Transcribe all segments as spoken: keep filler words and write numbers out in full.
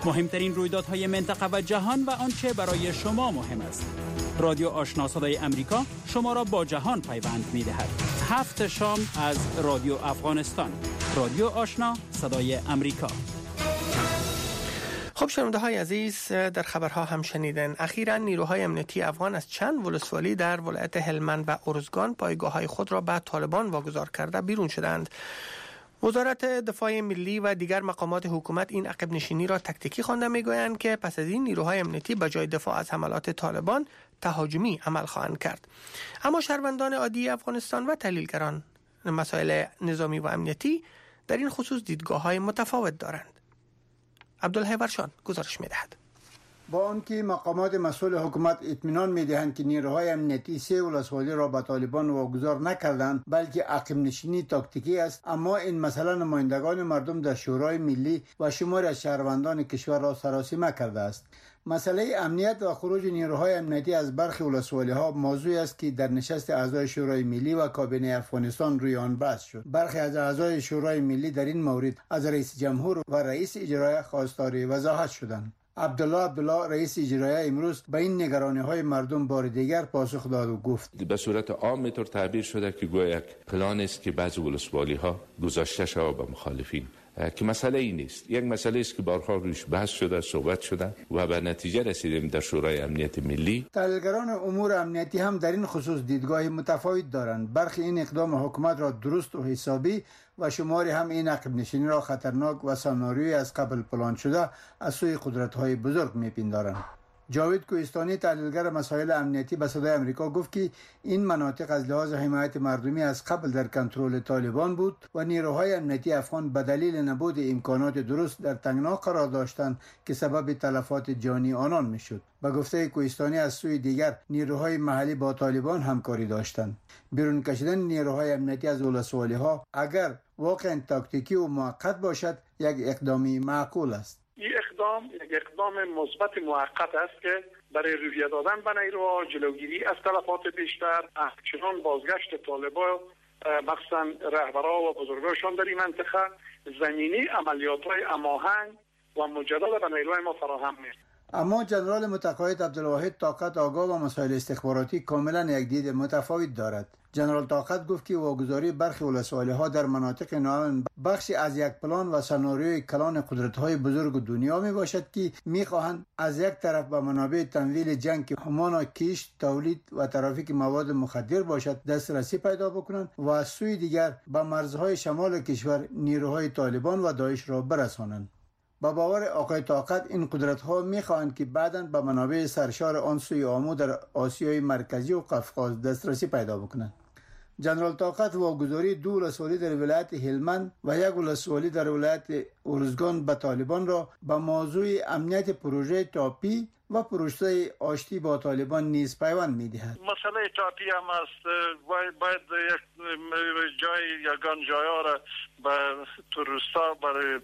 مهمترین رویدادهای منطقه و جهان و آنچه برای شما مهم است. رادیو آشنا صدای امریکا شما را با جهان پیوند می‌دهد. هفت شام از رادیو افغانستان. رادیو آشنا صدای امریکا. خب شنونده های عزیز، در خبرها هم شنیدن اخیراً نیروهای امنیتی افغان از چند ولسوالی در ولایت هلمند و ارزگان پایگاه های خود را به طالبان واگذار کرده بیرون شدند. وزارت دفاع ملی و دیگر مقامات حکومت این عقب نشینی را تکتیکی خوانده میگویند که پس از این نیروهای امنیتی به جای دفاع از حملات طالبان تهاجمی عمل خواهند کرد. اما شهروندان عادی افغانستان و تحلیلگران مسائل نظامی و امنیتی در این خصوص دیدگاه‌های متفاوت دارند. عبدالله ورشان گزارش می‌دهد. با آنکه مقامات مسئول حکومت اطمینان می‌دهند که نیروهای امنیتی سه ولسوالی را به طالبان واگذار نکردند بلکه عقب نشینی تاکتیکی است، اما این مسئله نمایندگان مردم در شورای ملی و شماری از شهروندان کشور را سراسیمه کرده است. مسئله امنیت و خروج نیروهای امنیتی از برخی ولسوالی‌ها موضوعی است که در نشست اعضای شورای ملی و کابینه افغانستان روی آن بحث شد. برخی از اعضای شورای ملی در این مورد از رئیس جمهور و رئیس اجرایی خواستار وضاحت شدند. عبدالله عبدالله رئیس اجرایی امروز به این نگرانی‌های مردم بار دیگر پاسخ داد و گفت به صورت عام می‌طور تعبیر شده که گویا یک پلان است که بعضی ولسوالی‌ها گذاشته شود به مخالفین، که مسئله این نیست. یک مسئله است که بارها روش بحث شده، صحبت شده و به نتیجه رسیدیم در شورای امنیت ملی. تحلیلگران امور امنیتی هم در این خصوص دیدگاه متفاوت دارند. برخی این اقدام حکومت را درست و حسابی و شماری هم این عقب نشینی را خطرناک و سناریویی از قبل پلان شده از سوی قدرت‌های بزرگ می‌پندارند. جاوید کوهستانی تحلیلگر مسائل امنیتی به صدای امریکا گفت که این مناطق از لحاظ حمایت مردمی از قبل در کنترل طالبان بود و نیروهای امنیتی افغان به دلیل نبود امکانات درست در تنگنا قرار داشتند که سبب تلفات جانی آنان میشد. به گفته کوهستانی از سوی دیگر نیروهای محلی با طالبان همکاری داشتند. بیرون کشیدن نیروهای امنیتی از ولسوالی‌ها اگر واقعا تاکتیکی و موقت باشد یک اقدامی معقول است. این اقدام یک اقدام مثبت موقت است که برای روحیه دادن به نیروها، جلوگیری از تلفات بیشتر، همچنان بازگشت طالبان مخصوصا رهبران و بزرگانشان در این منطقه زمینی عملیات‌های هماهنگ و مجدد به نیروهای ما فراهم می‌کنند. اما جنرال متقاعد عبدالواحد طاقت آگاه و مسائل استخباراتی کاملا یک دید متفاوت دارد. جنرال طاقت گفت که واگذاری برخی ولسوالی‌ها در مناطق ناامن بخشی از یک پلان و سناریوی کلان قدرت‌های بزرگ دنیا می باشد که می‌خواهند از یک طرف به منابع تمویل جنگ که همانا کشت، تولید و ترافیک مواد مخدر باشد دسترسی پیدا بکنند و از سوی دیگر به مرزهای شمال کشور نیروهای طالبان و داعش را برسانند. با باور آقای طاقت این قدرت‌ها می‌خواهند که بعداً به منابع سرشار آن سوی آمو در آسیای مرکزی و قفقاز دسترسی پیدا بکنند. جنرال طاقت واگذاری دو ولسوالی در ولایت هلمند و یک ولسوالی در ولایت ارزگان به طالبان را به موضوع امنیت پروژه تاپی و پروژه آشتی با طالبان نیز پیوند می‌دهد. مسئله تاپی هم است. باید, باید یک جای یگان جایا را به تروستا برای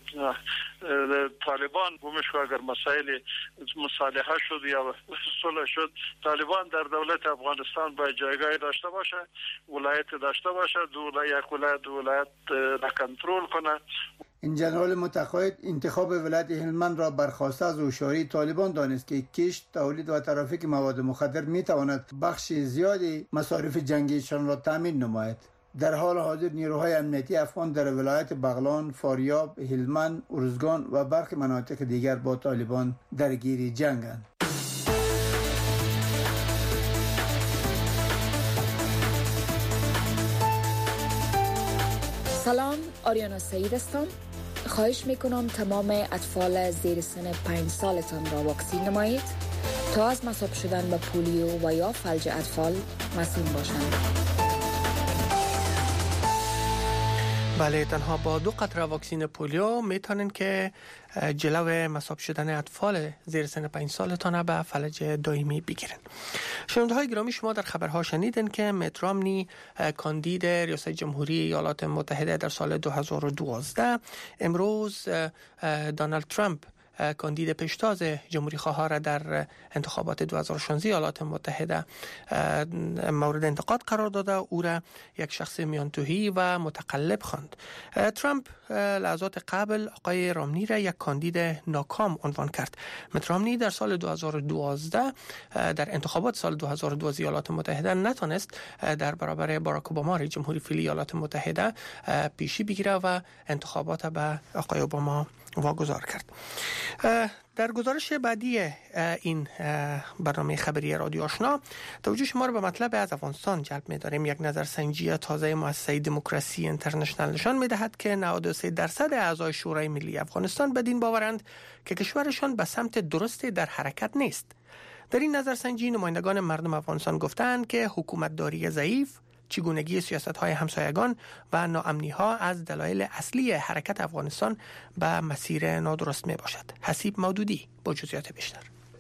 طالبان گمش که اگر مسائل مصالحه شد یا صلح شد طالبان در دولت افغانستان باید جایگاه داشته باشه، ولایت داشته باشه، دو یک ولایت دو ولایت را کنترل کنه. این جنرال متقاعد انتخاب ولایت هلمند را برخواسته از هوشیاری طالبان دانست که کشت، تولید و ترافیک مواد مخدر می تواند بخش زیادی مصارف جنگیشان را تامین نماید. در حال حاضر نیروهای امنیتی افغان در ولایت بغلان، فاریاب، هلمند، ارزگان و برخی مناطق دیگر با طالبان درگیری جنگند. سلام، آریانا سعید هستم. خواهش میکنم تمام اطفال زیر سن پنج سالتان را واکسین نمایید تا از مصاب شدن به پولیو و یا فلج اطفال مسئول باشند. بله، تنها با دو قطره واکسین پولیو میتونین که جلو مصاب شدن اطفال زیر سن پنج سالتان به فلج دائمی بگیرن. شنونده های گرامی، شما در خبرها شنیدن که میت رامنی کاندید ریاست جمهوری ایالات متحده در سال دو هزار و دوازده امروز دونالد ترامپ کاندید پیشتاز جمهوری خواه را در انتخابات دو هزار و شانزده ایالات متحده مورد انتقاد قرار داده، او را یک شخص میانتوهی و متقلب خواند. ترامپ لحظات قبل آقای رامنی را یک کاندید ناکام عنوان کرد. مت رامنی در سال دو هزار و دوازده در انتخابات سال دو هزار و دوازده ایالات متحده نتانست در برابر باراک اوباما رئیس جمهوری فعلی ایالات متحده پیشی بگیره و انتخابات به آقای اوباما واگذار کرد. در گزارش بعدی این برنامه خبری رادیو آشنا توجه شما را به مطلب از افغانستان جلب می‌داریم. یک نظرسنجی تازه مؤسسه دموکراسی اینترنشنال نشان می‌دهد که نود و سه درصد اعضای شورای ملی افغانستان بدین باورند که کشورشان به سمت درستی در حرکت نیست. در این نظرسنجی نمایندگان مردم افغانستان گفتند که حکومتداری ضعیف، چگونگی سیاست‌های همسایگان و ناامنی‌ها از دلایل اصلی حرکت افغانستان به مسیر نادرست می‌باشد. حسیب مودودی با جزئیات بیشتر.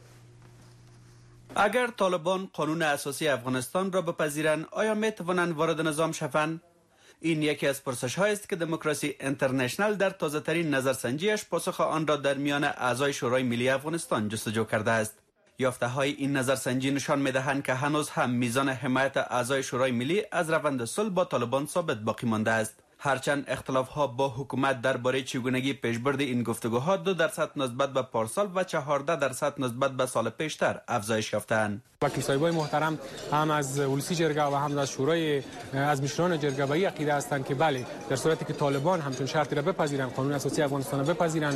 اگر طالبان قانون اساسی افغانستان را بپذیرند، آیا می‌توانند وارد نظام شوند؟ این یکی از پرسش‌هایی است که دموکراسی اینترنشنال در تازه‌ترین نظرسنجیش پاسخ آن را در میان اعضای شورای ملی افغانستان جستجو کرده است. یافته‌های این نظرسنجی نشان می‌دهند که هنوز هم میزان حمایت اعضای شورای ملی از روند صلح با طالبان ثابت باقی مانده است. هرچند اختلاف‌ها با حکومت درباره چگونگی پیشبرد این گفتگوها دو درصد نسبت به پارسال و چهارده درصد نسبت به سال پیشتر افزایش یافته‌اند. وکیل صاحبای محترم هم از ولسی جرگه و هم از شورای از مشران جرگه به عقیده هستند که بله، در صورتی که طالبان همچون شرطی را بپذیرند، قانون اساسی افغانستان را بپذیرند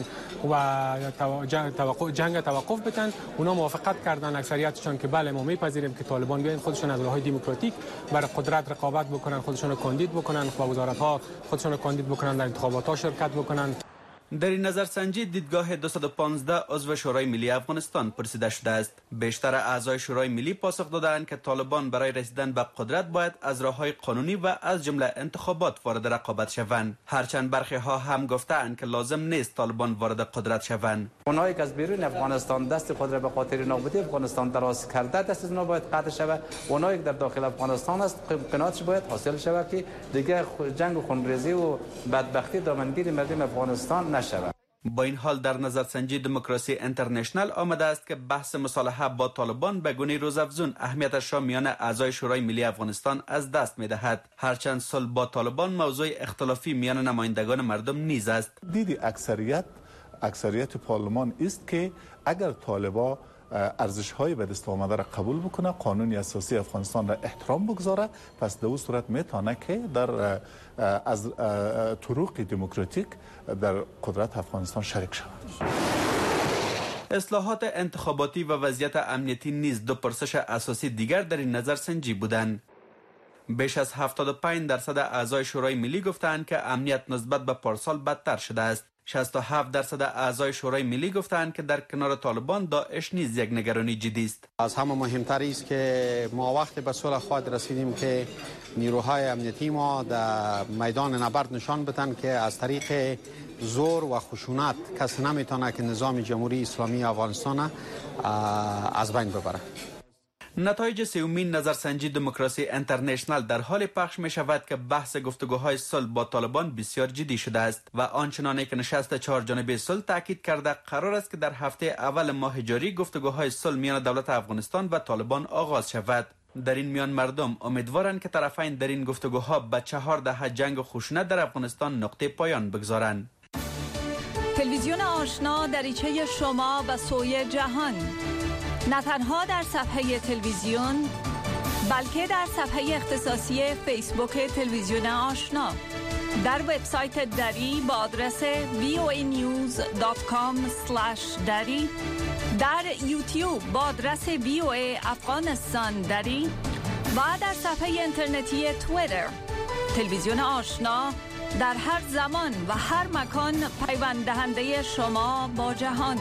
و توقف جنگ توقف بدن، اونا موافقت کردن اکثریتشان که بله ما میپذیریم که طالبان بیاین خودشون از راههای دموکراتیک برای قدرت رقابت بکنن، خودشون رو کاندید بکنن و وزارت‌ها خودشون رو کاندید بکنن، در انتخابات‌ها شرکت بکنن. در این نظرسنجی دیدگاه دویست و پانزده عضو شورای ملی افغانستان پرسیده شده است. بیشتر اعضای شورای ملی پاسخ دادند که طالبان برای رسیدن به قدرت باید از راه‌های قانونی و از جمله انتخابات وارد رقابت شوند. هرچند برخی ها هم گفتند که لازم نیست طالبان وارد قدرت شوند. اونایی که از بیرون افغانستان دست خود را به خاطر نابودی افغانستان دراز کرده، دست از باید قطع شود. اونایی که در داخل افغانستان است قناعتش باید حاصل شود که دیگه جنگ و خونریزی و بدبختی دامنگیر مردم افغانستان نشود. با این حال در نظرسنجی دموکراسی اینترنشنال آمده است که بحث مصالحه با طالبان به گونه روزافزون اهمیتش را میان اعضای شورای ملی افغانستان از دست می‌دهد. هرچند صلح با طالبان موضوع اختلافی میان نمایندگان مردم نیز است. دید اکثریت اکثریت پارلمان است که اگر طالبان ارزش‌های به دست آمده را قبول بکنه، قانون اساسی افغانستان را احترام بگذاره، پس در اون صورت میتونه که در از طرق دموکراتیک در قدرت افغانستان شریک شود. اصلاحات انتخاباتی و وضعیت امنیتی نیز دو پرسش اساسی دیگر در این نظرسنجی بودند. بیش از هفتاد و پنج درصد اعضای شورای ملی گفتند که امنیت نسبت به پارسال بدتر شده است. شصت و هفت درصد اعضای شورای ملی گفتند که در کنار طالبان داعش نیز یک نگرانی جدی است. از همه مهمتر است که ما وقتی به صلح خواهد رسیدیم که نیروهای امنیتی ما در میدان نبرد نشان بدن که از طریق زور و خشونت کسی نمیتونه که نظام جمهوری اسلامی افغانستان از بین ببره. نتایج سومین نظرسنجی دموکراسی اینترنشنال در حال پخش می شود که بحث گفتگوهای صلح با طالبان بسیار جدی شده است و آنچنانی که نشست چهار جانبه صلح تاکید کرده قرار است که در هفته اول ماه جاری گفتگوهای صلح میان دولت افغانستان و طالبان آغاز شود. در این میان مردم امیدوارند که طرفین در این گفتگوها به چهار دهه جنگ و خشونت در افغانستان نقطه پایان بگذارند. تلویزیون آشنا دریچه شما به سوی جهان، نه تنها در صفحه تلویزیون بلکه در صفحه اختصاصی فیسبوک تلویزیون آشنا، در وبسایت دری با آدرس وی او ای نیوز دات کام اسلش دری، در یوتیوب با آدرس وی او ای افغانستان دری و در صفحه اینترنتی توییتر. تلویزیون آشنا در هر زمان و هر مکان پیوند دهنده شما با جهان.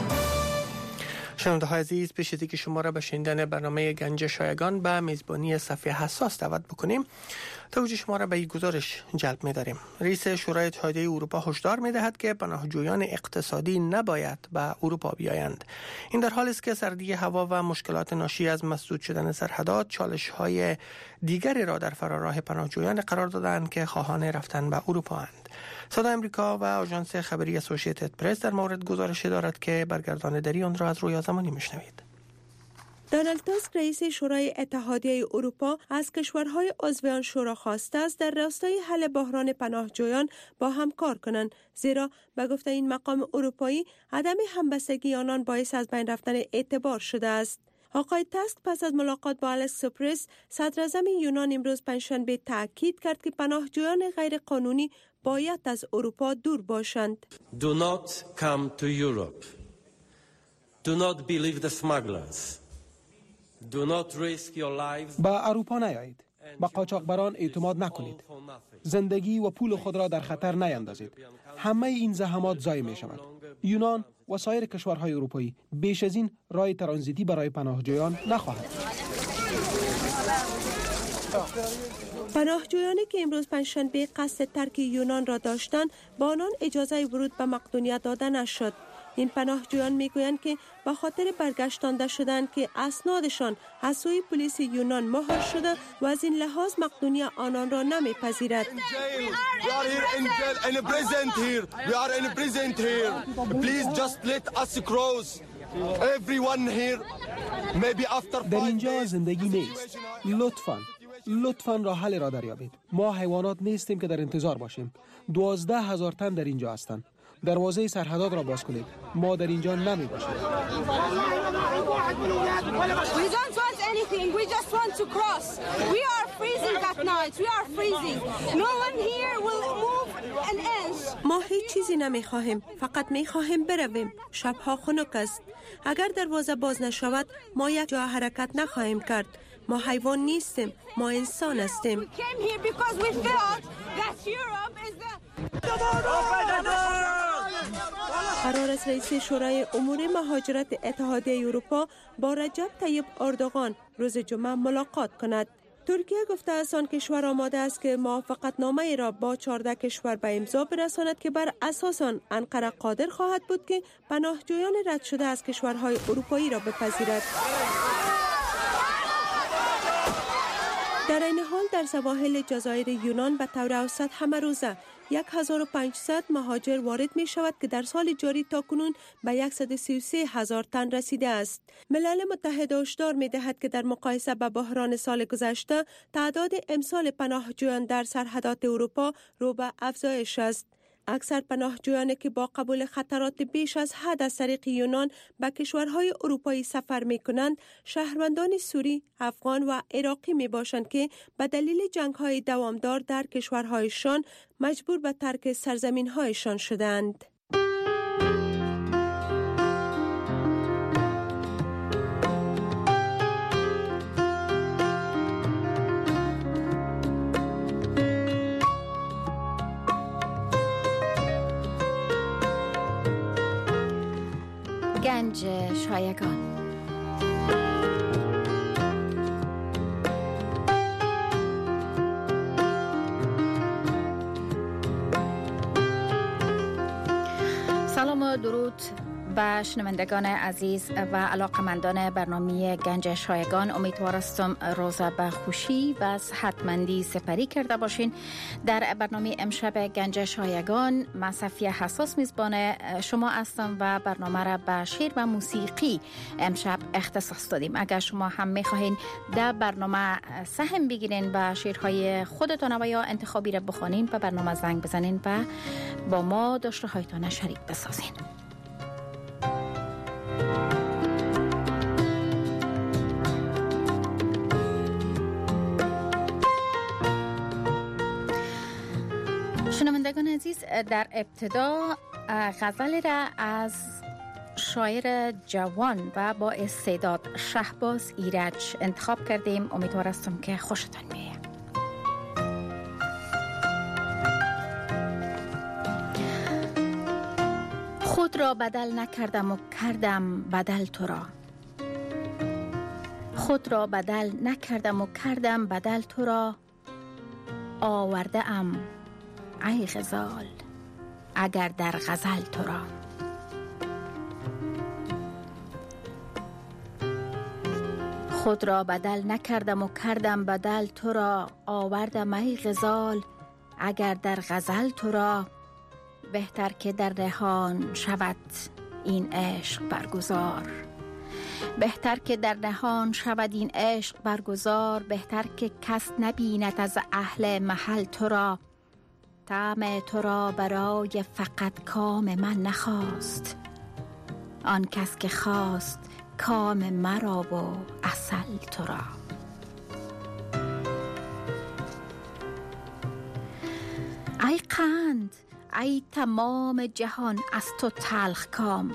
شنونده های عزیز، پیش از اینکه شما را به شنیدن برنامه گنج شایگان به میزبانی صفحه حساس دعوت بکنیم، توجه شما را به این گزارش جلب می داریم. رئیس شورای اتحادیه اروپا هشدار می دهد که پناهجویان اقتصادی نباید به اروپا بیایند. این در حالی است که سردی هوا و مشکلات ناشی از مسدود شدن سرحدات چالش های دیگری را در فراراه پناهجویان قرار دادند که خواهان رفتن به اروپا اند. صدای امریکا و آژانس خبری اسوسییتد پرس در مورد گزارش دارد که برگرداندگی آن را از رویا زمانی میشنوید. دونالد تاسک رئیس شورای اتحادیه اروپا از کشورهای عضو آن شورا خواسته است در راستای حل بحران پناهجویان با هم کار کنند، زیرا به گفته این مقام اروپایی عدم همبستگی آنان باعث از بین رفتن اعتبار شده است. آقای تاسک پس از ملاقات با الکس سوپرس صدر اعظم یونان امروز پنجشنبه تاکید کرد که پناهجویان غیر قانونی باید از اروپا دور باشند. Do not come to Europe. Do not believe the smugglers. Do not risk your lives. به اروپا نیایید. به قاچاقبران اعتماد نکنید. زندگی و پول خود را در خطر نیندازید. همه این زحمات ضایع می شود. یونان و سایر کشورهای اروپایی بیش از این راه ترانزیتی برای پناهجویان نخواهد. پناهجویانی که امروز پنجشنبه قصد ترک یونان را داشتند با آنان اجازه ورود به مقدونیه داده نشد. این پناهجویان میگویند که به خاطر برگشتانده شدند که اسنادشان از سوی پلیس یونان مهر شده و از این لحاظ مقدونیه آنان را نمیپذیرد. در اینجا زندگی نیست. لطفاً لطفاً راه حل را دریابید. ما حیوانات نیستیم که در انتظار باشیم. دوازده هزار تن در اینجا هستند. دروازه سرحدات را باز کنید. ما در اینجا نمی باشیم. We don't want anything. We just want to cross. We are freezing at night. We are freezing. No one here will move an inch. ما هیچ چیزی نمی خواهیم. فقط می خواهیم برویم. شبها خنک است. اگر دروازه باز نشود ما یک جا حرکت نخواهیم کرد. ما حیوان نیستیم. ما انسان هستیم. We came here because we felt that Europe is the قرار است رئیس شورای امور مهاجرت اتحادیه اروپا با رجب طیب اردوغان روز جمعه ملاقات کند. ترکیه گفته است آن کشور آماده است که موافقتنامه ای را با چهارده کشور به امضا برساند که بر اساس آن انقره قادر خواهد بود که پناهجویان رد شده از کشورهای اروپایی را بپذیرد. در این حال در سواحل جزایر یونان به طور اوسط همه روزه هزار و پانصد مهاجر وارد می شود که در سال جاری تاکنون به صد و سی و سه هزار تن رسیده است. ملل متحد هشدار می دهد که در مقایسه با بحران سال گذشته تعداد امسال پناهجویان در سرحدات اروپا رو به افزایش است. اکثر پناهجویانی که با قبول خطرات بیش از حد از طریق یونان به کشورهای اروپایی سفر می کنند شهروندان سوری، افغان و عراقی می باشند که به دلیل جنگ‌های دوامدار در کشورهایشان مجبور به ترک سرزمین‌هایشان شدند. گنج شایگان. سلام و درود به شنوندگان عزیز و علاقمندان برنامه گنج شایگان. امیدوار هستم روزا به خوشی و صحتمندی سپری کرده باشین. در برنامه امشب گنج شایگان من صفیه حساس میزبان شما هستم و برنامه را به شعر و موسیقی امشب اختصاص دادیم. اگر شما هم میخواهین در برنامه سهم بگیرین و شعرهای خودتان و یا انتخابی را بخوانین به برنامه زنگ بزنین و با ما داشته هایتان شریک بسازین. شنوندگان عزیز، در ابتدا غزل را از شاعر جوان و با استعداد شهباز ایرج انتخاب کردیم. امیدوار هستم که خوشتان بیاید. خود را بدل نکردم و کردم بدل تو را. خود را بدل نکردم و کردم بدل تو را. آورده ام ای غزال اگر در غزل تو را. خود را بدل نکردم و کردم بدل تو را، آوردم ای غزال اگر در غزل تو را. بهتر که در نهان شود این عشق برگزار، بهتر که در نهان شود این عشق برگزار. بهتر که کس نبیند از اهل محل تو را، طعم تو را برای فقط کام من نخواست، آن کس که خواست کام مرا و عسل تو را. ای قند ای تمام جهان از تو تلخ کام،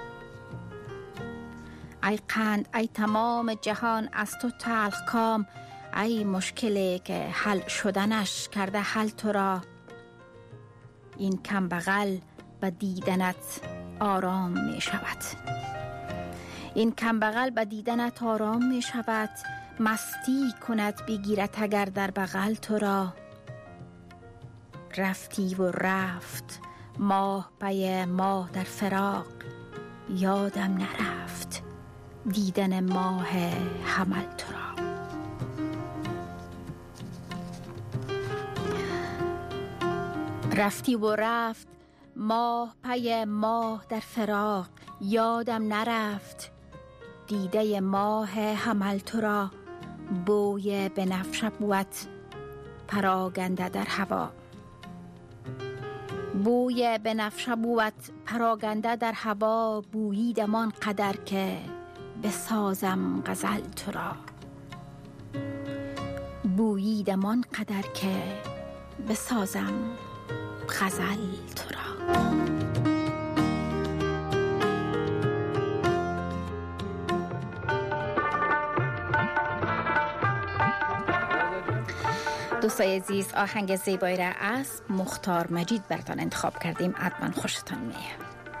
ای قند ای تمام جهان از تو تلخ کام. ای مشکلی که حل شدنش کرده حل تو را، این کم بغل به دیدنت آرام می شود، این کم بغل به دیدنت آرام می شود. مستی کند بگیرد اگر در بغل تو را. رفتی و رفت ماه پی ماه در فراق، یادم نرفت دیدن ماه حمل تو را. رفتی و رفت ماه پی ماه در فراق، یادم نرفت دیده ماه حمل تو را. بوی بنفشه بود پراگنده در هوا، بوی بنفشه بود پراگنده در هوا. بوییدمان قدر که بسازم غزل تو را، بوییدمان قدر که بسازم غزل تو را. دوستای عزیز، آهنگ زیبایی را از مختار مجید براتان انتخاب کردیم. حتما خوشتان میاد.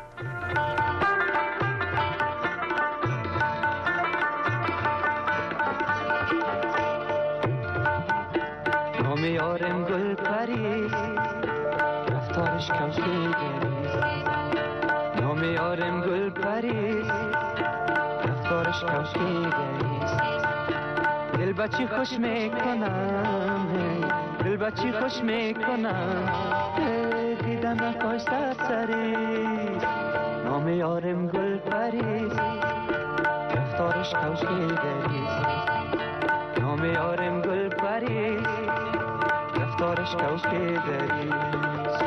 نام یارم گل پری رفتارش کوشیدریز، نام یارم گل پری رفتارش کوشیدریز. دل بچی خوش میکنم، دل بچی خوش میکنم، دیدن نکاش سرسریست. نام یارم گل پریست رفتارش کوشیدریست، نام یارم گل پریست رفتارش کوشیدریست.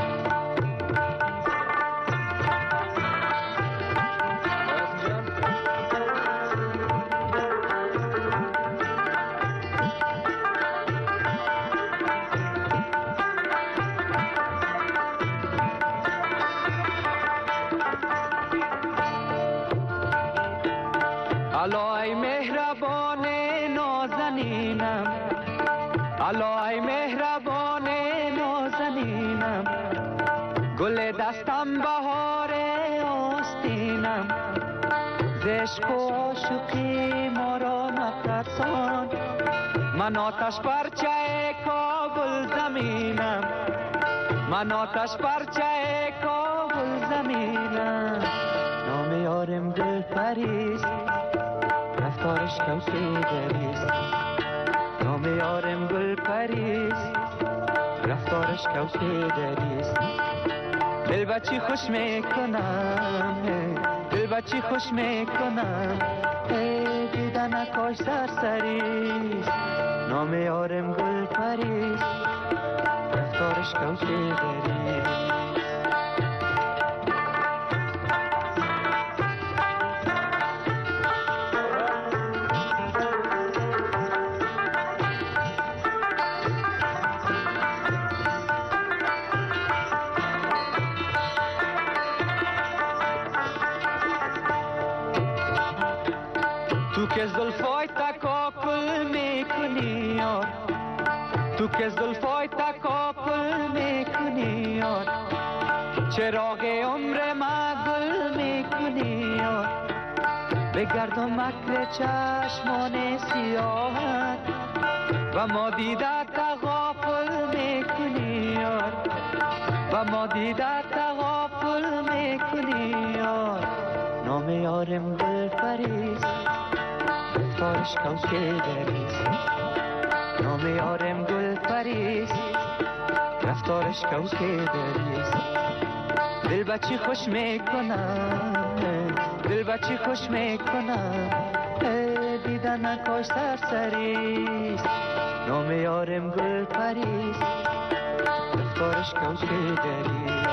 الای مهربان نازنینم، الای مهربان نازنینم، گل دستم بهار آستینم. ز عشق و عاشقی ما را مترسان، من آتش پرچه کابل زمینم، من آتش پرچه کابل زمینم. نام یارم دل پریست رفتارش کوشیدریست، نام یارم گل پریست رفتارش کوشیدریست. دل بچی خوش میکنم، دل بچی خوش میکنم، دیدن نکاش سرسریست. نام یارم گل پریست رفتارش کوشیدریست. تو که زلفای تکاپل میکنی یار، تو که زلفای تکاپل میکنی یار، چراغ عمر مگل میکنی یار. بگرد و مکر چشمان سیاهت و ما دیده تغافل میکنی و ما دیده تغافل میکنی یار. نام یارم گل پریست رفتارش کوکه دریست. نام یارم گل پریست رفتارش کوکه دریست. دل بچی خوش میکنم دل بچی خوش میکنم دیدن نکاش سرسریست. نام یارم گل پریست رفتارش کوکه دریست.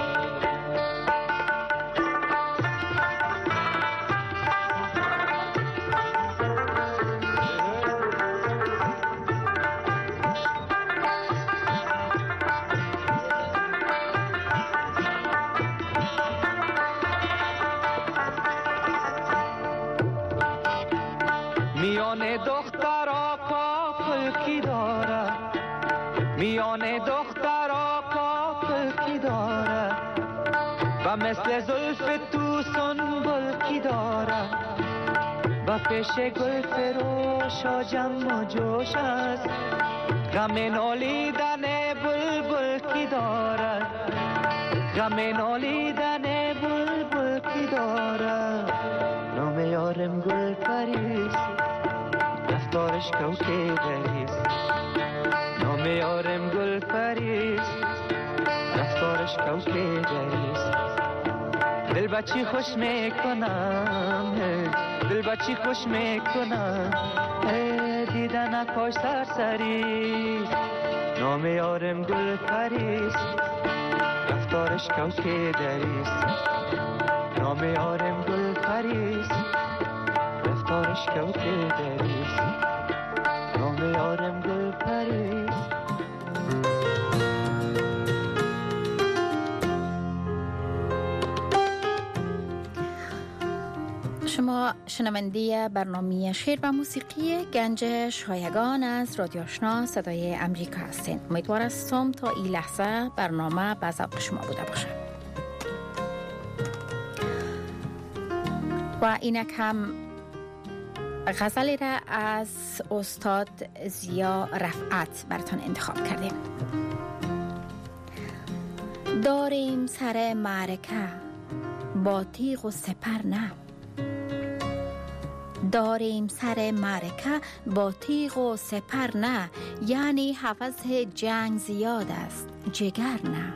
میان دخترها کاکل کی داره میان دخترها کاکل کی داره و مثل زلف تو سنبل کی داره و پیش گل فروش جمع و جوش است غم نالیدن بلبل کی داره غم نالیدن بلبل کی داره. نام یارم گل پریست رفتارش کوکه دریست. نام یارم گل پریست رفتارش کوکه دریست. دل بچی خوش میکنم دل بچی خوش میکنم دیدن نکاش سرسریست. نام یارم گل پریست رفتارش کوکه دریست. نام یارم گل پریست رفتارش کوکه دریست. نام یارم گل پریست. شما شنونده برنامه شعر و موسیقی گنج شایگان از رادیو آشنا صدای امریکا هستین. امیدوار هستم تا این لحظه برنامه به ذوق شما بوده باشه. و اینک هم غزلی را از استاد ضیا رفعت براتون انتخاب کردیم. داریم سر معرکه با تیغ و سپر نه. داریم سر معرکه با تیغ و سپر نه. یعنی هوس جنگ زیاد است جگر نه.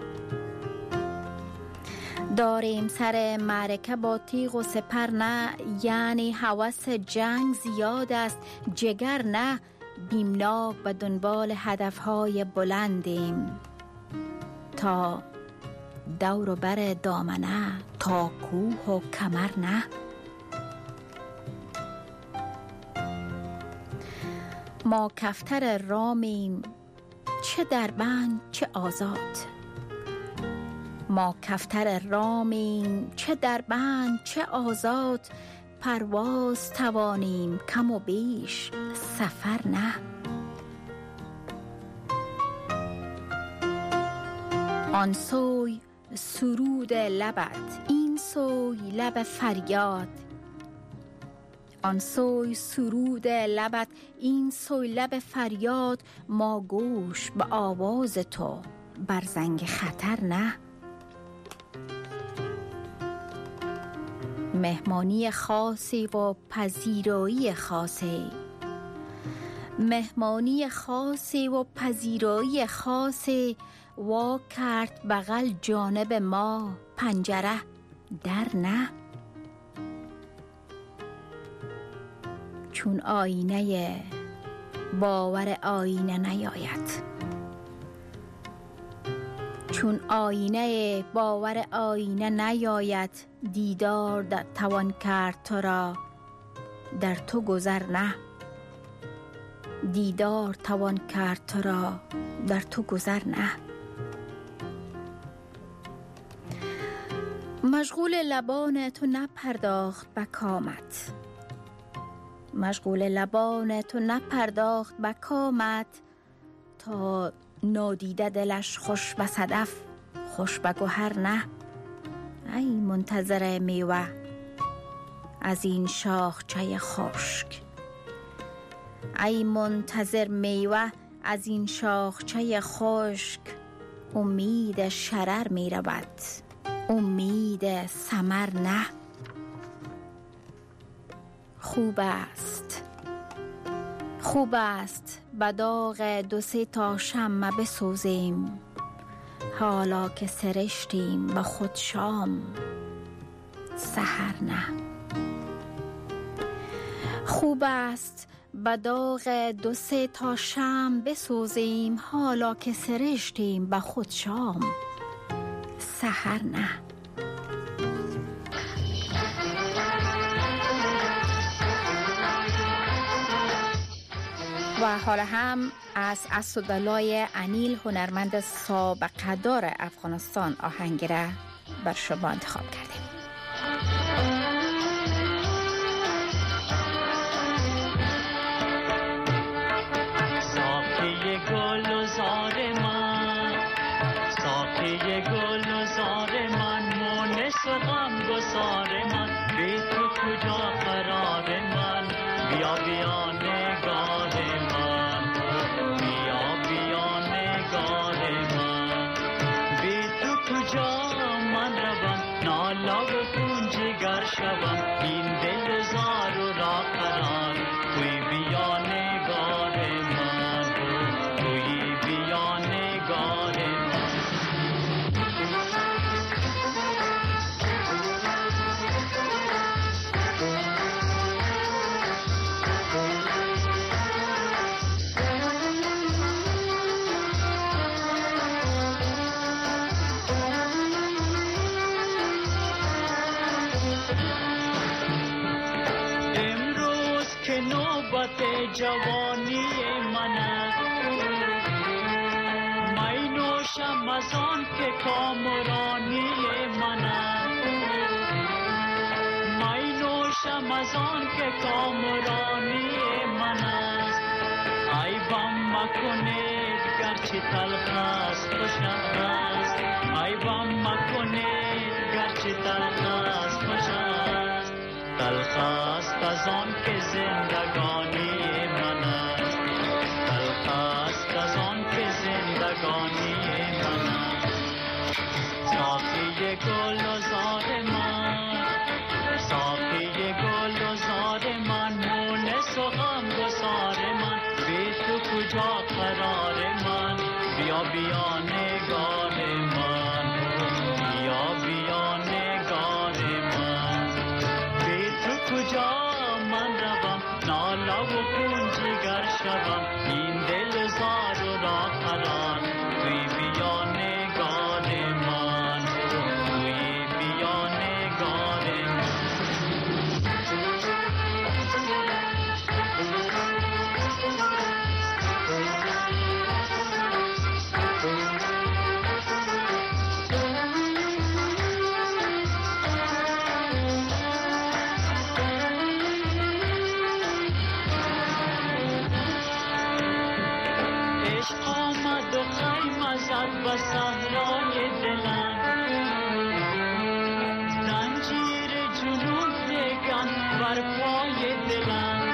داریم سر معرکه با تیغ و سپر نه. یعنی هوس جنگ زیاد است جگر نه. بیمناک به دنبال هدفهای بلندیم تا دور و بر دامنه تا کوه و کمر نه. ما کفتر رامیم چه در بند چه آزاد. ما کفتر رامیم چه در بند چه آزاد. پرواز توانیم کم و بیش سفر نه. آن سوی سرود لبت این سوی لب فریاد. آن سوی سرود لبت این سوی لب فریاد. ما گوش به آواز تو بر زنگ خطر نه. مهمانی خاصی و پذیرایی خاصی. مهمانی خاصی و پذیرایی خاصی. وا کرد بغل جانب ما پنجره در نه. چون آینه باور آینه نیاید. چون آینه باور آینه نیاید. دیدار توان کرد تو را در تو گذر نه. دیدار توان کرد تو را در تو گذر نه. مشغول لبان تو نپرداخت به کامت. مشغول لبان تو نپرداخت به کامت. تا نادیده دلش خوش به صدف خوش به گوهر نه. ای منتظر میوه از این شاخچه خشک. ای منتظر میوه از این شاخچه خشک. امید شرر می رود، امید ثمر نه. خوب است خوب است به داغ دو سه تا شمع بسوزیم، حالا که سرشتیم به خود شام سحر نه. خوب است به داغ دو سه تا شمع بسوزیم، حالا که سرشتیم به خود شام سحر نه. و حالا هم از اسدالله انیل هنرمند سابقه دار افغانستان آهنگی را بر شما انتخاب کردیم. ساقی گل و زار من، ساقی گل و زار من، مونس و غم گسار من، بی تو کجا قرار من، بیا بیا نگار من، بیا بیا نگار من، بی تو کجا من روم، نالا و کنجگر شوم، این دل زار و را قرار، توی بیا نگار من، توی بیا نگار من. جوانی من می نوشم از آن که کامرانی من، می نوشم از آن که کامرانی من است. ای بم مکنید گرچه تلخ است خوش است، ای بم مکنید گرچه تلخ است خوش است. تلخ است از آن که زندگانی من است، تلخ است از آن که زندگانی من است. ساقی گل و زار من، ساقی گل و زار من، مونس و غم گسار من، بی تو کجا قرار من، بیا بیا نگار من، بیا بیا نگار من، بی تو کجا من روم، نالا و کنجگر شوم، این دل زار و را قرار، توی بیا نگار من، توی بیا نگار من. به صحرای دلم زنجیر جنون فکن بر پای دلم،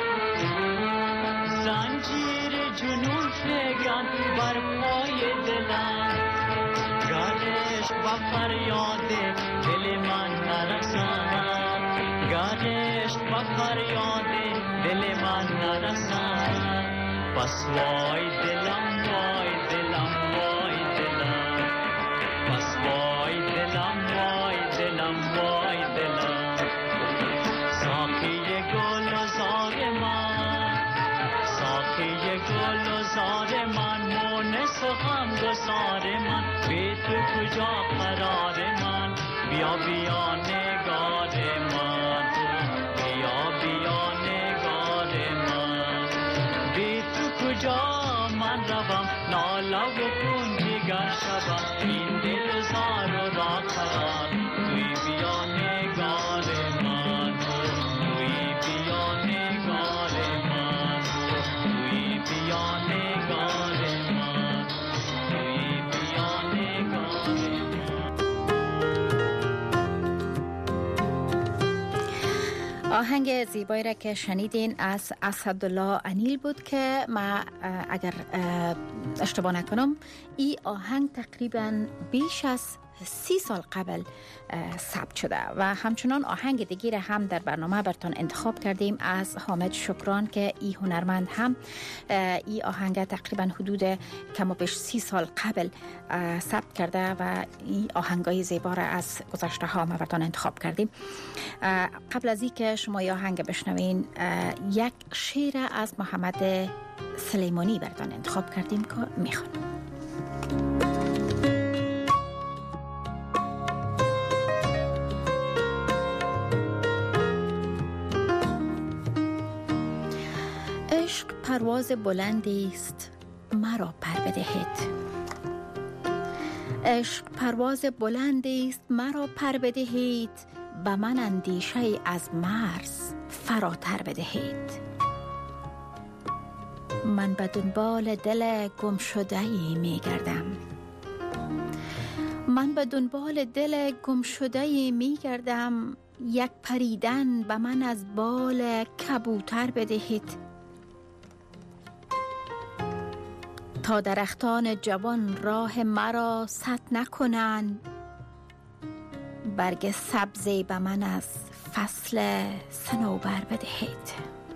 زنجیر جنون فکن بر پای دلم. گرش با فریاد دل من نرسد، گرش با فریاد دل من نرسد. پس وای دلم وای دلم وای دلم، پس وای دلم وای دلم وای دلم. ساقی گل و زار من، ساقی گل و زار من، مونس و غم گسار من، بی تو کجا قرار من، بیا بیا نگار من، بیا بیا نگار من، بی تو کجا من روم، نالا و کنجگر شوم، این دل زار و را قرار، توی بیا نگار من، توی بیا نگار من، توی بیا نگار من، توی بیا نگار من. آهنگ زیبایی را که شنیدین از اسدالله انیل بود که ما اگر اشتباه نکنم این آهنگ تقریبا بیش از سی سال قبل ثبت شده و همچنان آهنگ دیگه هم در برنامه براتون انتخاب کردیم از حامد شکران که این هنرمند هم این آهنگ تقریبا حدود کم و بیش سی سال قبل ثبت کرده و این آهنگای زیبا را از گذشته ها ما براتون انتخاب کردیم. قبل از اینکه شما این آهنگ بشنوین یک شعر از محمد سلیمانی براتون انتخاب کردیم که میخوانم. عشق پرواز بلندی است مرا پر بدهید. عشق پرواز بلندی است مرا پر بدهید، به من اندیشه از مرز فراتر بدهید. من به دنبال دل گم شده ای می گردم. من به دنبال دل گم شده ای می گردم، یک پریدن به من از بال کبوتر بدهید. تا درختان جوان راه مرا سد نکنند، برگ سبزی به من از فصل صنوبر بدهید.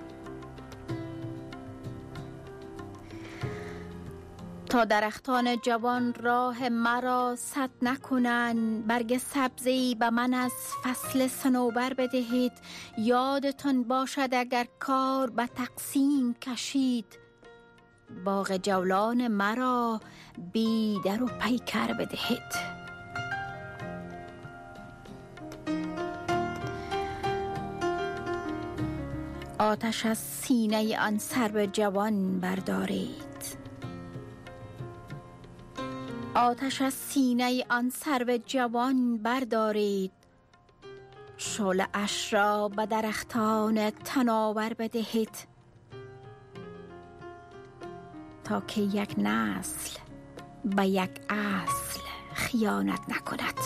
تا درختان جوان راه مرا سد نکنند، برگ سبزی به من از فصل صنوبر بدهید. یادتان باشد اگر کار به تقسیم کشید، باغ جولان مرا بی در و پیکر بدهید. آتش از سینه آن سرو جوان بردارید. آتش از سینه آن سرو جوان بردارید، شعله اش را به درختان تناور بدهید. تا که یک نسل به یک اصل خیانت نکند.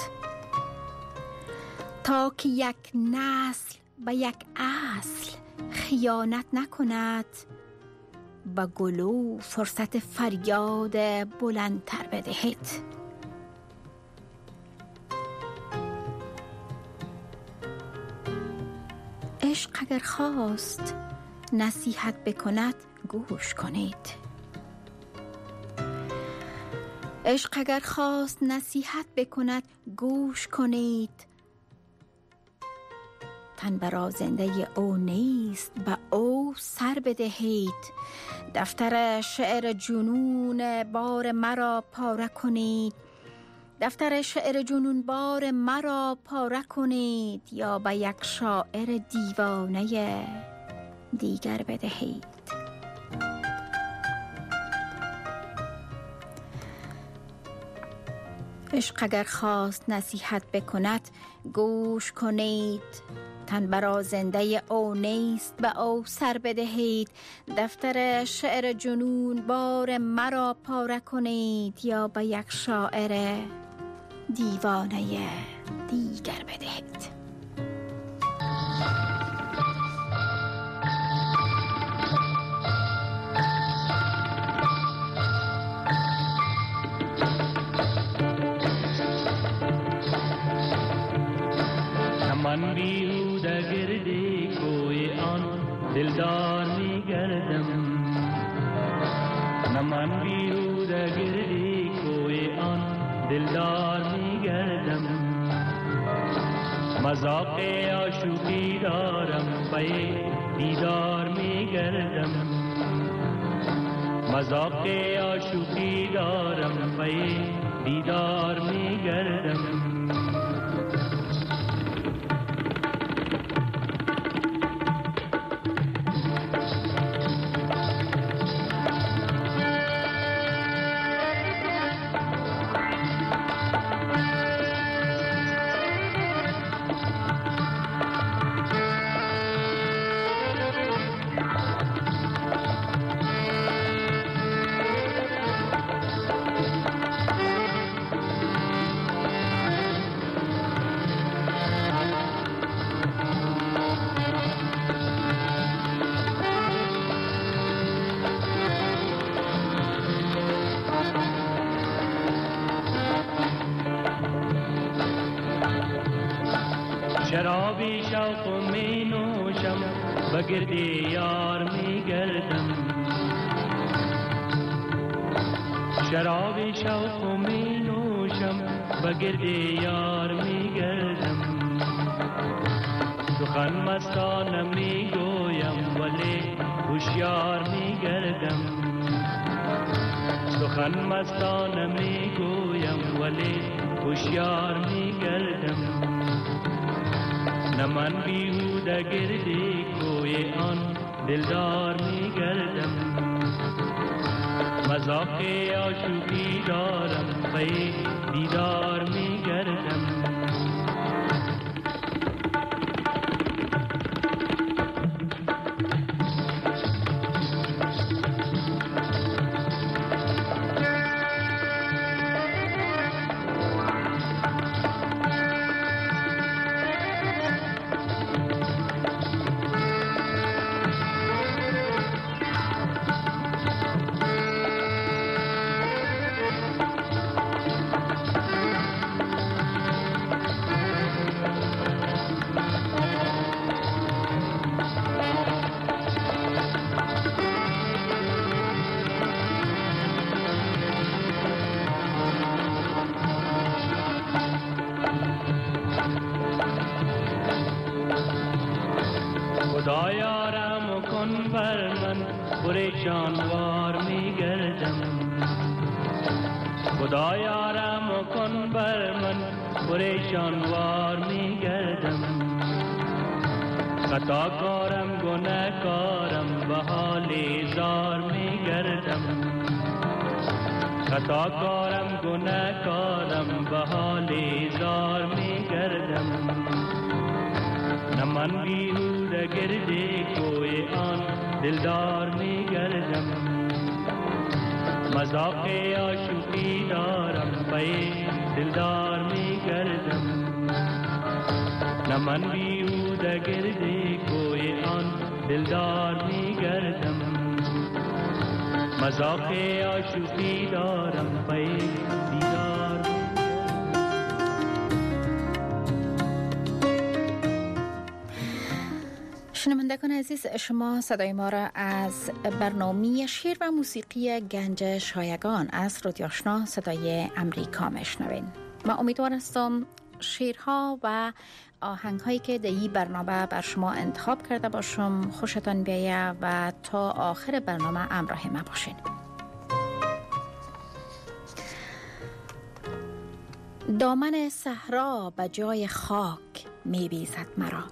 تا که یک نسل به یک اصل خیانت نکند، به گلو فرصت فریاد بلندتر بدهید. عشق اگر خواست نصیحت بکند گوش کنید. عشق اگر خواست نصیحت بکند گوش کنید. تن برا زنده او نیست به او سر بدهید. دفتر شعر جنون بار مرا پاره کنید. دفتر شعر جنون بار مرا پاره کنید، یا به یک شاعر دیوانه دیگر بدهید. عشق اگر خواست نصیحت بکند گوش کنید. تن برا زنده او نیست به او سر بدهید. دفتر شعر جنون بار مرا پاره کنید، یا به یک شاعر دیوانه دیگر بدهید. من بیهوده گردی کوی آن دلدار می گردم. نه من بیهوده گردی کوی آن دلدار می گردم. مذاق عاشقی دارم پی دیدار می گردم. مذاق عاشقی دارم پی دیدار می گردم. شرابی شوق می نوشم بگرد یار می گردم شرابی شوق می نوشم بگرد یار می گردم سخن مستانه می گویم ولی هوشیار می گردم سخن مستانه می گویم ولی هوشیار می گردم نه من بیهوده گردی کوی آن دلدار می گردم مذاق عاشقی دارم پی دیدار می گردم خدایارم کن بر من پریشانوار می گردم خدایارم کن بر من پریشانوار می گردم خطا کارم گناه کارم به حال زار می گردم خطا کارم گناه کارم به حال زار می گردم نه من بیهوده گردی کوی آن دلدار می گردم مذاق عاشقی دارم پی دلدار می گردم نه من بیهوده گردی کوی آن دلدار می گردم مذاق عاشقی دارم پی دیدار. شنوندگان عزیز، شما صدای ما را از برنامه شعر و موسیقی گنج شایگان از رادیو آشنا صدای امریکا میشنوین. من امیدوار هستم شعرها و آهنگهایی که در این برنامه بر شما انتخاب کرده باشم خوشتان بیاید و تا آخر برنامه همراه ما باشین. دامن صحرا به جای خاک می‌بیزد مرا،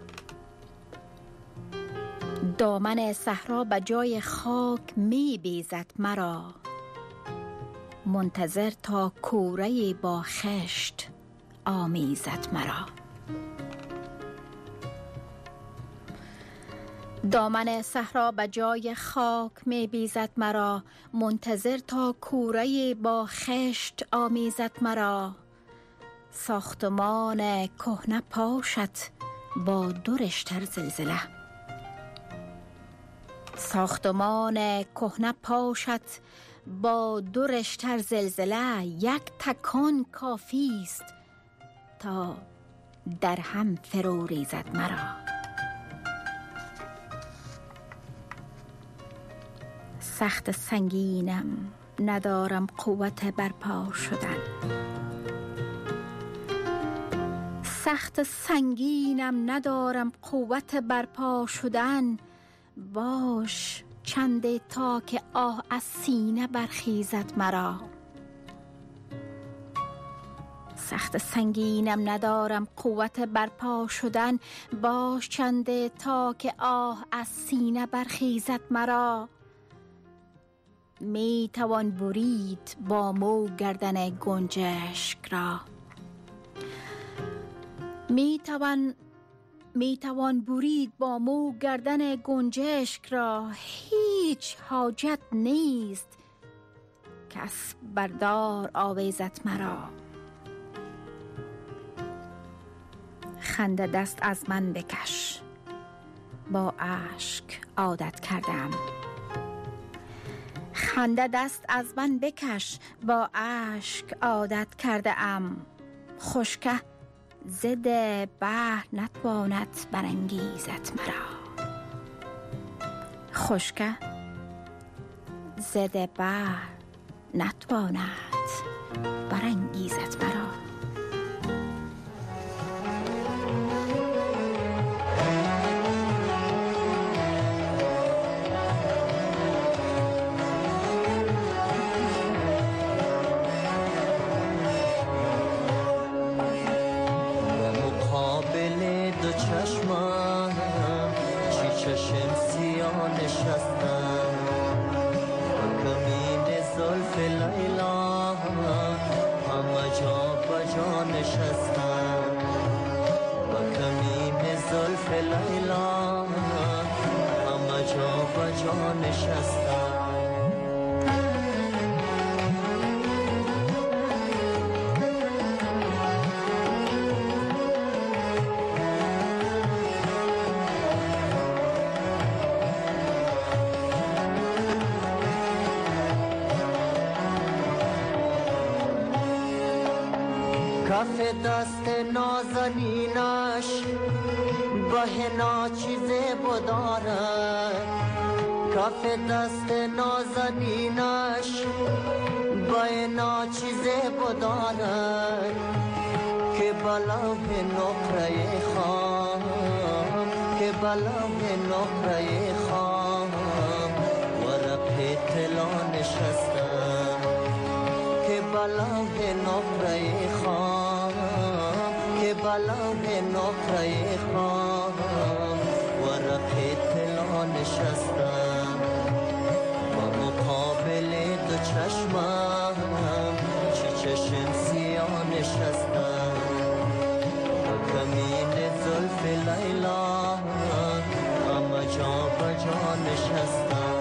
دامن صحرا به جای خاک می‌بیزد مرا، منتظر تا کوره با خشت آمیزد مرا. دامن صحرا به جای خاک می‌بیزد مرا، منتظر تا کوره با خشت آمیزد مرا. ساختمان کهنه پاشت با دو رشتر زلزله، ساختمان کهنه پاشت با دو رشتر زلزله، یک تکان کافی است تا در هم فرو ریزد مرا. سخت سنگینم ندارم قوت برپا شدن، سخت سنگینم ندارم قوت برپا شدن، باش چنده تا که آه از سینه برخیزد مرا. سخت سنگینم ندارم قوت برپا شدن، باش چنده تا که آه از سینه برخیزد مرا. می توان برید با مو گردن گنجشک را، می توان می توان برید با مو گردن گنجشک را، هیچ حاجت نیست کس بردار آویزد مرا. خنده دست از من بکش، با اشک عادت کردم، خنده دست از من بکش با اشک عادت کرده ام. خشکه زد بحر نتواند برانگیزت مرا. خشکه زد بحر نتواند برانگیزت مرا. کف دست نازنینش به ناچیزه بدارد. کف دست نازنینش به ناچیزه بدارد که بلوه نقره خام، که بلوه نقره خام ورق طلا نشستم، که بلوه نقره خام، که بلوه نقره خام ورق طلا نشستم. و مقابل دو چشمم چی چشم سیاه نشستم. و کمین زلف لیلا همه جا بجا نشستم.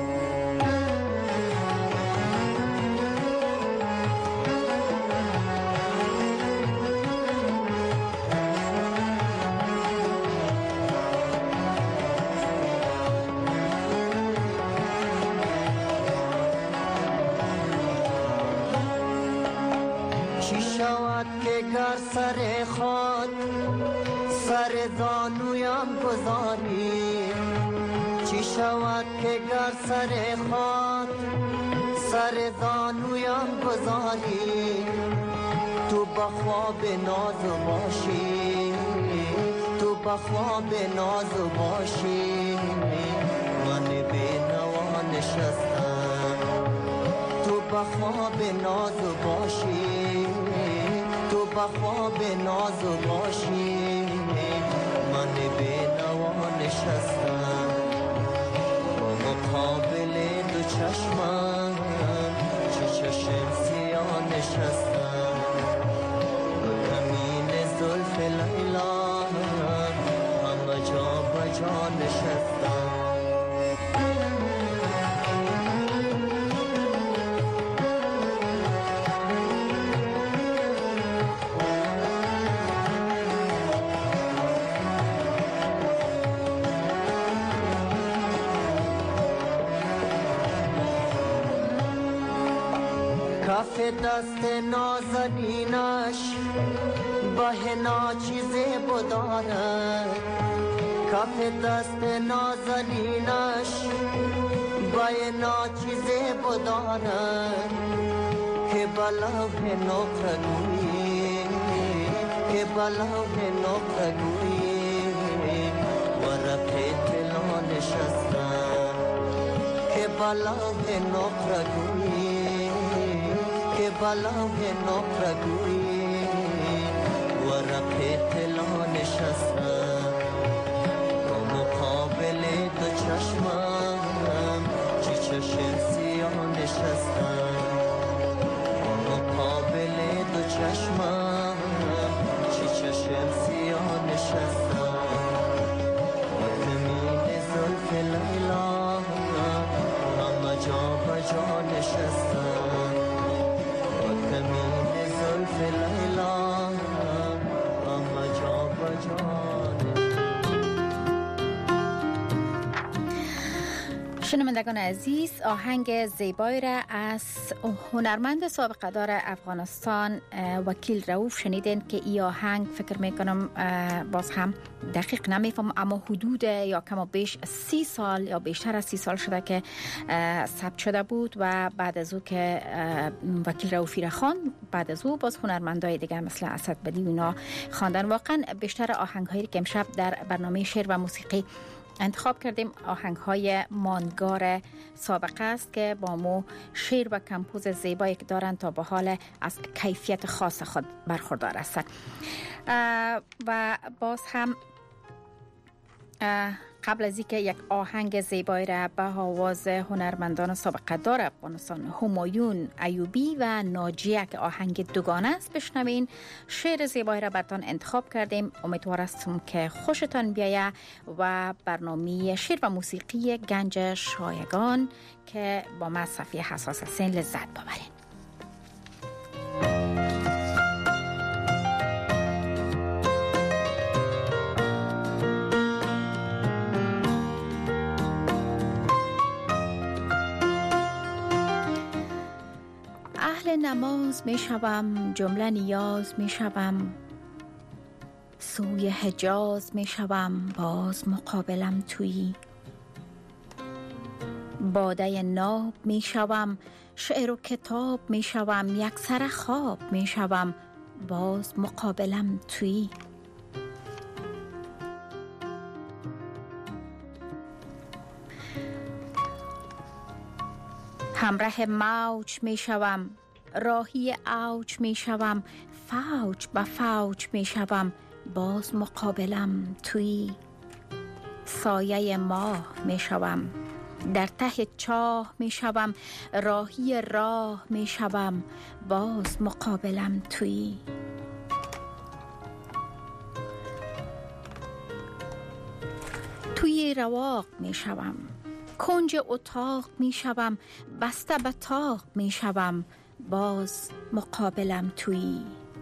گر سر خود سر زانویم گذاری، چی شود که گر سر خود سر زانویم گذاری، تو بخواب ناز باشی، تو بخواب ناز باشی من بی نوا نشستم. تو بخواب ناز باشی، تو بخواب ناز باشی من بی نوا نشستم. و مقابل دو چشمم چی چشم سیاه نشستم. و کمین زلف لیلا همه جا بجا نشستم. کف دست نازنینش به ناچیزه بدارد. کف دست نازنینش به ناچیزه بدارد که بلوه نقرگویی، که بلوه نقرگویی ورق طلا نشستم. که بلوه نقرگویی، که بلوه نقرگویی ورق طلا نشستم. و مقابل دو چشمم چی چشم سیاه نشستم. و مقابل دو چشمم چی چشم سیاه نشستم. و کمین زلف لیلا همه جا بجا نشستم. کمین زلف لیلا همه جا بجا. شنوندگان عزیز، آهنگ زیبایی را از هنرمند سابقه دار افغانستان وکیل رؤوف شنیدین که این آهنگ فکر میکنم باز هم دقیق نمیفهم اما حدود یا کم و بیش سی سال یا بیشتر از سی سال شده که ثبت شده بود و بعد از او که وکیل رؤوفی را خوان، بعد از او باز هنرمندای دیگه مثل اسدبدی و اینا خواندن. واقعا بیشتر آهنگ هایی که امشب در برنامه شعر و موسیقی انتخاب کردیم آهنگ های ماندگار سابقه است که با مو شعر و کمپوز زیبایی که دارند تا به حال از کیفیت خاص خود برخوردار هستند. و باز هم قبل از اینکه یک آهنگ زیبایی را به آواز هنرمندان سابقه دار افغانستان همایون ایوبی و ناجیه که آهنگ دوگانه است بشنوین، شعر زیبایی را براتون انتخاب کردیم. امیدوار هستم که خوشتان بیایه و برنامه شعر و موسیقی گنج شایگان که با من صفیه حساس هستین لذت ببرین. اهل نماز می شوم، جمله نیاز می شوم، سوی حجاز می شوم، باز مقابلم تویی. باده ناب می شوم، شعر و کتاب می شوم، یک سر خواب می شوم، باز مقابلم تویی. همراه موج می شوم، راهی اوج می شوم، فوج به فوج می شوم، باز مقابلم تویی. سایه ماه می شوم، در ته چاه می شوم، راهی راه می شوم، باز مقابلم تویی. توی رواق می شوم، کنج اتاق می شوم، بسته به طاق می شوم، باز مقابلم تویی.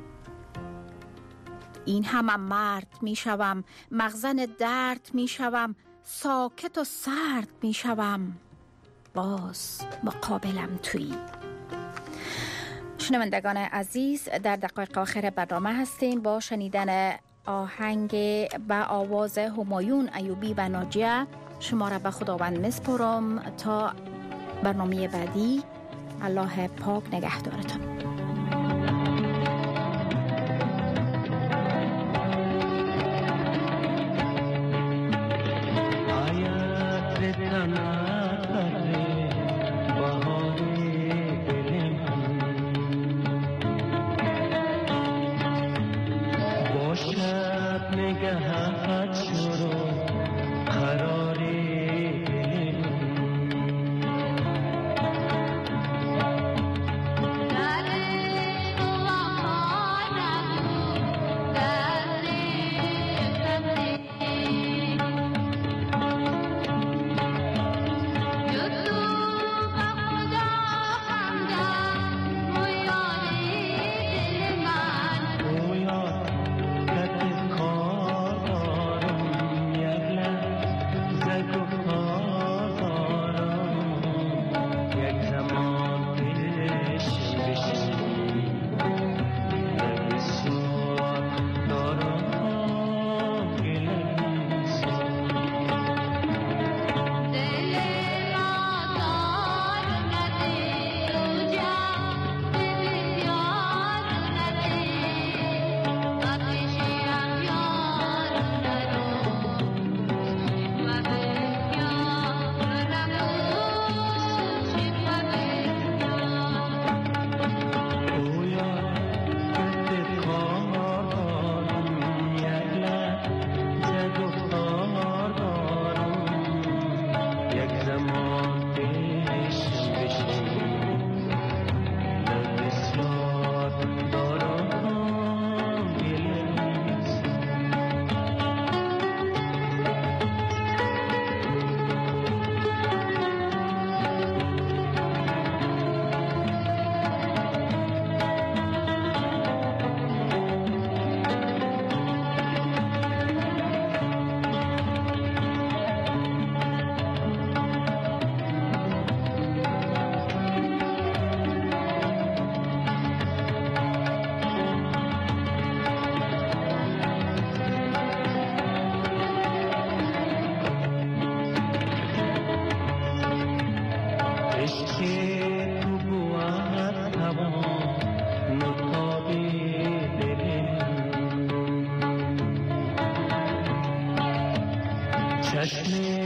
این همه مرد می شوم، مخزن درد می شوم، ساکت و سرد می شوم، باز مقابلم تویی. شنوندگان عزیز، در دقایق آخر برنامه هستیم با شنیدن آهنگ به آواز همایون ایوبی و ناجیه. شما را به خداوند میسپارم تا برنامه بعدی. الله پاک نگهدارتان.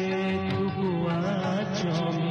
تو بود جام